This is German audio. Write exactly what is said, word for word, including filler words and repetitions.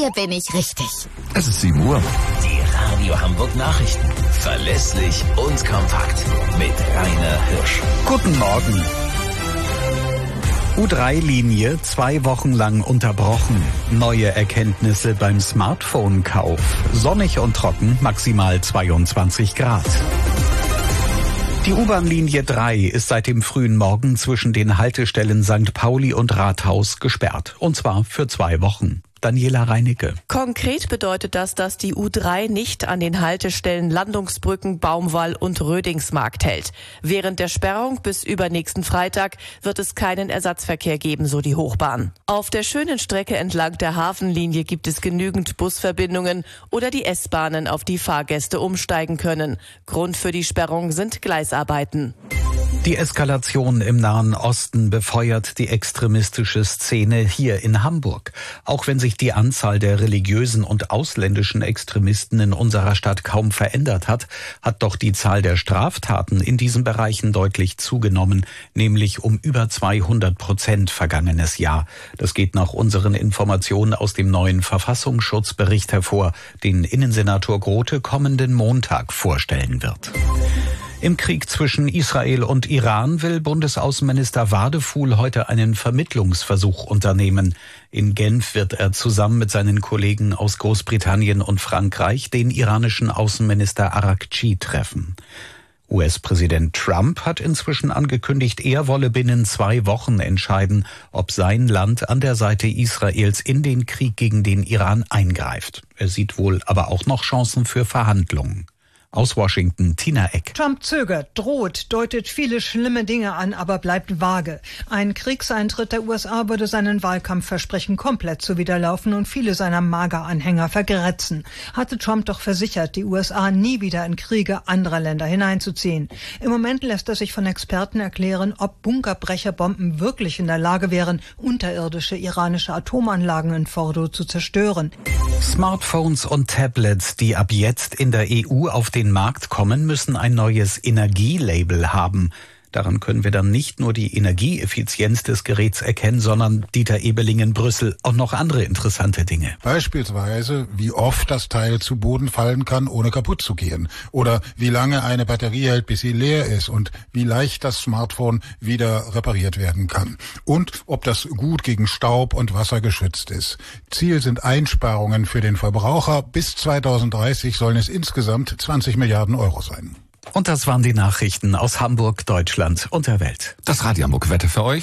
Hier bin ich richtig. Es ist sieben Uhr. Die Radio Hamburg Nachrichten. Verlässlich und kompakt. Mit Rainer Hirsch. Guten Morgen. U drei Linie zwei Wochen lang unterbrochen. Neue Erkenntnisse beim Smartphone-Kauf. Sonnig und trocken, maximal zweiundzwanzig Grad. Die U-Bahn-Linie drei ist seit dem frühen Morgen zwischen den Haltestellen Sankt Pauli und Rathaus gesperrt. Und zwar für zwei Wochen. Daniela Reinicke. Konkret bedeutet das, dass die U drei nicht an den Haltestellen Landungsbrücken, Baumwall und Rödingsmarkt hält. Während der Sperrung bis übernächsten Freitag wird es keinen Ersatzverkehr geben, so die Hochbahn. Auf der schönen Strecke entlang der Hafenlinie gibt es genügend Busverbindungen oder die S-Bahnen, auf die Fahrgäste umsteigen können. Grund für die Sperrung sind Gleisarbeiten. Die Eskalation im Nahen Osten befeuert die extremistische Szene hier in Hamburg. Auch wenn sich die Anzahl der religiösen und ausländischen Extremisten in unserer Stadt kaum verändert hat, hat doch die Zahl der Straftaten in diesen Bereichen deutlich zugenommen, nämlich um über zweihundert Prozent vergangenes Jahr. Das geht nach unseren Informationen aus dem neuen Verfassungsschutzbericht hervor, den Innensenator Grote kommenden Montag vorstellen wird. Im Krieg zwischen Israel und Iran will Bundesaußenminister Wadefuhl heute einen Vermittlungsversuch unternehmen. In Genf wird er zusammen mit seinen Kollegen aus Großbritannien und Frankreich den iranischen Außenminister Araghchi treffen. U S-Präsident Trump hat inzwischen angekündigt, er wolle binnen zwei Wochen entscheiden, ob sein Land an der Seite Israels in den Krieg gegen den Iran eingreift. Er sieht wohl aber auch noch Chancen für Verhandlungen. Aus Washington, Tina Eck. Trump zögert, droht, deutet viele schlimme Dinge an, aber bleibt vage. Ein Kriegseintritt der U S A würde seinen Wahlkampfversprechen komplett zuwiderlaufen und viele seiner Mager-Anhänger vergrätzen. Hatte Trump doch versichert, die U S A nie wieder in Kriege anderer Länder hineinzuziehen. Im Moment lässt es sich von Experten erklären, ob Bunkerbrecherbomben wirklich in der Lage wären, unterirdische iranische Atomanlagen in Fordo zu zerstören. Smartphones und Tablets, die ab jetzt in der E U auf den Markt kommen, müssen ein neues Energielabel haben. Daran können wir dann nicht nur die Energieeffizienz des Geräts erkennen, sondern Dieter Ebeling in Brüssel auch noch andere interessante Dinge. Beispielsweise, wie oft das Teil zu Boden fallen kann, ohne kaputt zu gehen. Oder wie lange eine Batterie hält, bis sie leer ist und wie leicht das Smartphone wieder repariert werden kann. Und ob das gut gegen Staub und Wasser geschützt ist. Ziel sind Einsparungen für den Verbraucher. Bis zweitausenddreißig sollen es insgesamt zwanzig Milliarden Euro sein. Und das waren die Nachrichten aus Hamburg, Deutschland und der Welt. Das Radio Hamburg Wetter für euch.